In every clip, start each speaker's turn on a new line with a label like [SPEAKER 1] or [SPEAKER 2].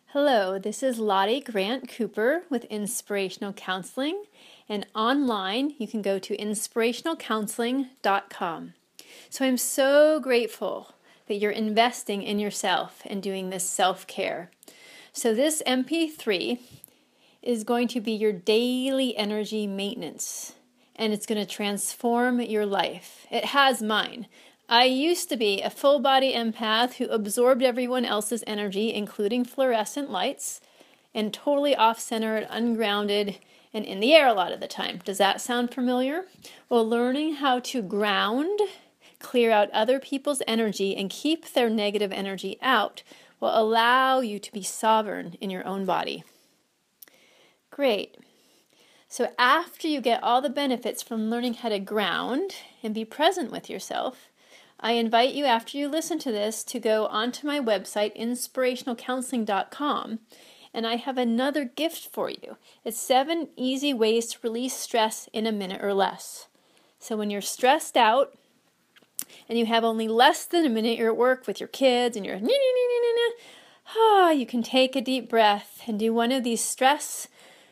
[SPEAKER 1] Hello, this is Lottie Grant Cooper with Inspirational Counseling, and online you can go to inspirationalcounseling.com. So I'm so grateful that you're investing in yourself and doing this self-care. So this MP3 is going to be your daily energy maintenance, and it's going to transform your life. It has mine. I used to be a full-body empath who absorbed everyone else's energy, including fluorescent lights, and totally off-centered, ungrounded, and in the air a lot of the time. Does that sound familiar? Well, learning how to ground, clear out other people's energy, and keep their negative energy out will allow you to be sovereign in your own body. Great. So after you get all the benefits from learning how to ground and be present with yourself, I invite you, after you listen to this, to go onto my website, inspirationalcounseling.com, and I have another gift for you. It's 7 easy ways to release stress in a minute or less. So when you're stressed out and you have only less than a minute, you're at work with your kids and you're you can take a deep breath and do one of these stress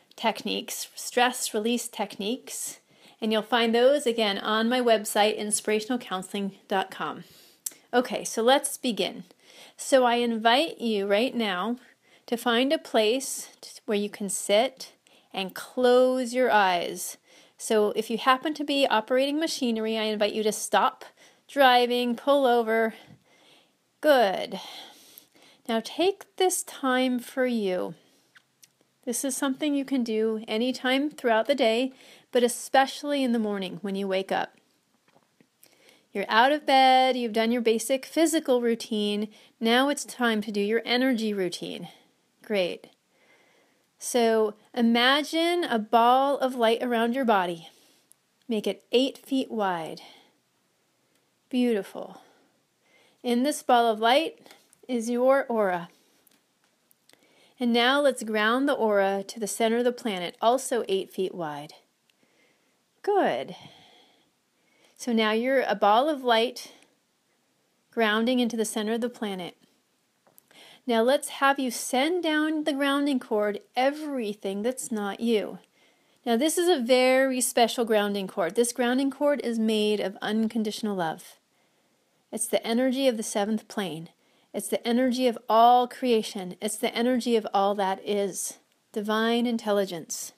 [SPEAKER 1] release techniques. And you'll find those again on my website, inspirationalcounseling.com. Okay, so let's begin. So I invite you right now to find a place where you can sit and close your eyes. So if you happen to be operating machinery, I invite you to stop driving, pull over. Good. Now take this time for you. This is something you can do anytime throughout the day, but especially in the morning when you wake up. You're out of bed, you've done your basic physical routine, now it's time to do your energy routine. Great. So imagine a ball of light around your body. Make it 8 feet wide. Beautiful. In this ball of light is your aura. And now let's ground the aura to the center of the planet, also 8 feet wide. Good. So now you're a ball of light grounding into the center of the planet. Now let's have you send down the grounding cord everything that's not you. Now this is a very special grounding cord. This grounding cord is made of unconditional love. It's the energy of the 7th plane. It's the energy of all creation. It's the energy of all that is. Divine intelligence.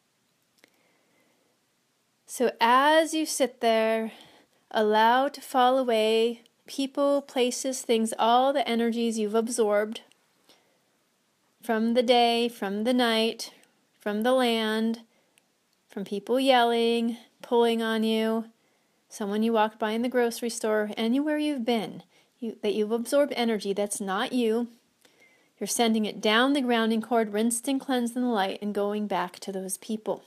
[SPEAKER 1] So as you sit there, allow to fall away people, places, things, all the energies you've absorbed from the day, from the night, from the land, from people yelling, pulling on you, someone you walked by in the grocery store, anywhere you've been, that you've absorbed energy that's not you. You're sending it down the grounding cord, rinsed and cleansed in the light, and going back to those people.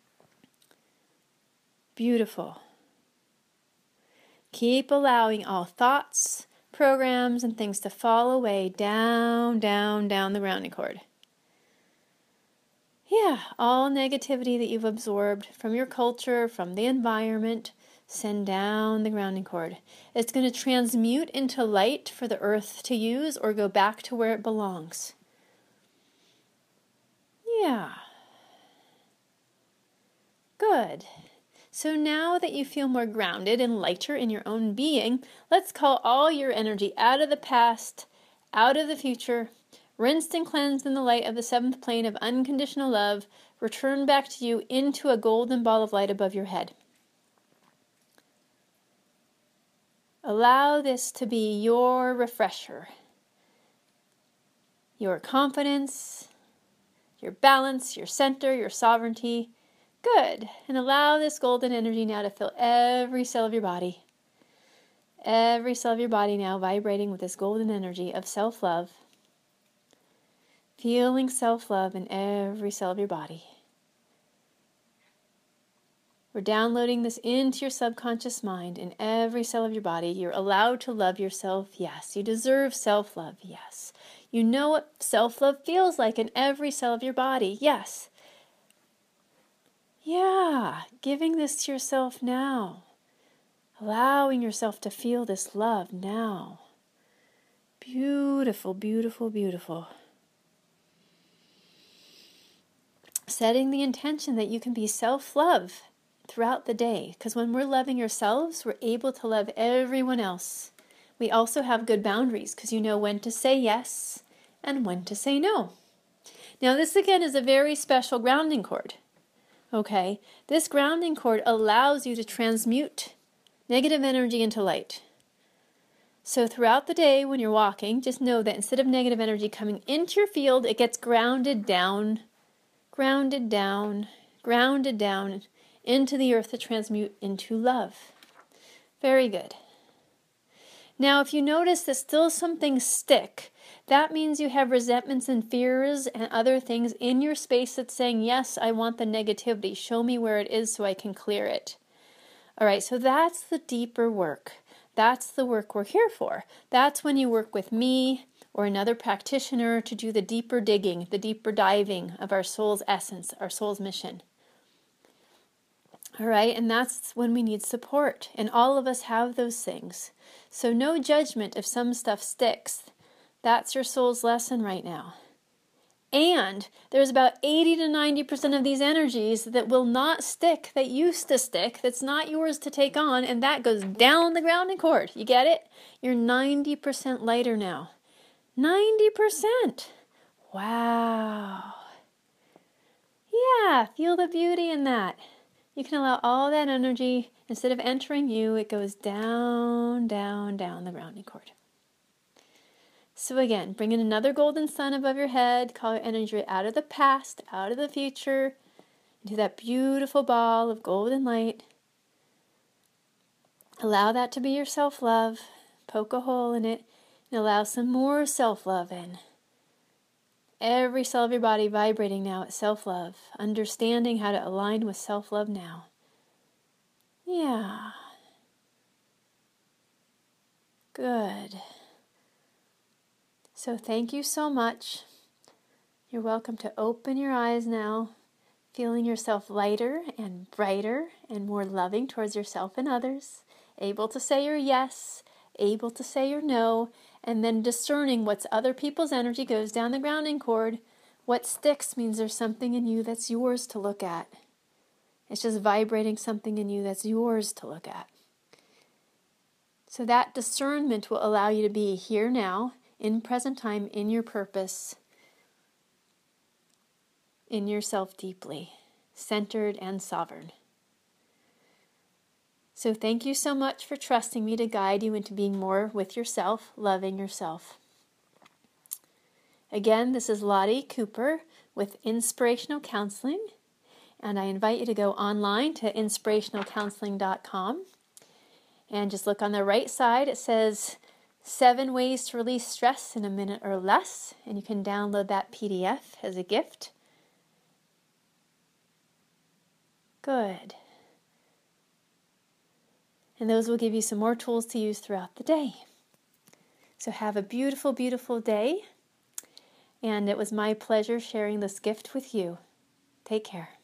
[SPEAKER 1] Beautiful. Keep allowing all thoughts, programs, and things to fall away down the grounding cord. Yeah, all negativity that you've absorbed from your culture, from the environment, send down the grounding cord. It's going to transmute into light for the earth to use or go back to where it belongs. Yeah. Good. So now that you feel more grounded and lighter in your own being, let's call all your energy out of the past, out of the future, rinsed and cleansed in the light of the 7th plane of unconditional love, return back to you into a golden ball of light above your head. Allow this to be your refresher, your confidence, your balance, your center, your sovereignty. Good. And allow this golden energy now to fill every cell of your body. Every cell of your body now vibrating with this golden energy of self-love. Feeling self-love in every cell of your body. We're downloading this into your subconscious mind in every cell of your body. You're allowed to love yourself, yes. You deserve self-love, yes. You know what self-love feels like in every cell of your body, yes. Yeah, giving this to yourself now. Allowing yourself to feel this love now. Beautiful, beautiful, beautiful. setting the intention that you can be self-love throughout the day. Because when we're loving ourselves, we're able to love everyone else. We also have good boundaries because you know when to say yes and when to say no. Now this again is a very special grounding cord. Okay, this grounding cord allows you to transmute negative energy into light. So throughout the day when you're walking, just know that instead of negative energy coming into your field, it gets grounded down into the earth to transmute into love. Very good. Now, if you notice that still some things stick, that means you have resentments and fears and other things in your space that's saying, yes, I want the negativity. Show me where it is so I can clear it. All right, so that's the deeper work. That's the work we're here for. That's when you work with me or another practitioner to do the deeper digging, the deeper diving of our soul's essence, our soul's mission. All right, and that's when we need support. And all of us have those things. So no judgment if some stuff sticks. That's your soul's lesson right now. And there's about 80 to 90% of these energies that will not stick, that used to stick, that's not yours to take on, and that goes down the grounding cord. You get it? You're 90% lighter now. 90%. Wow. Yeah, feel the beauty in that. You can allow all that energy, instead of entering you, it goes down the grounding cord. So again, bring in another golden sun above your head. Call your energy out of the past, out of the future, into that beautiful ball of golden light. Allow that to be your self-love. Poke a hole in it and allow some more self-love in. Every cell of your body vibrating now at self-love. Understanding how to align with self-love now. Yeah. Good. So thank you so much. You're welcome to open your eyes now, feeling yourself lighter and brighter and more loving towards yourself and others, able to say your yes, able to say your no, and then discerning what's other people's energy goes down the grounding cord. What sticks means there's something in you that's yours to look at. It's just vibrating something in you that's yours to look at. So that discernment will allow you to be here now, in present time, in your purpose, in yourself deeply, centered and sovereign. So thank you so much for trusting me to guide you into being more with yourself, loving yourself. Again, this is Lottie Cooper with Inspirational Counseling, and I invite you to go online to inspirationalcounseling.com and just look on the right side. It says 7 ways to release stress in a minute or less, and you can download that PDF as a gift. Good. And those will give you some more tools to use throughout the day. So have a beautiful, beautiful day, and it was my pleasure sharing this gift with you. Take care.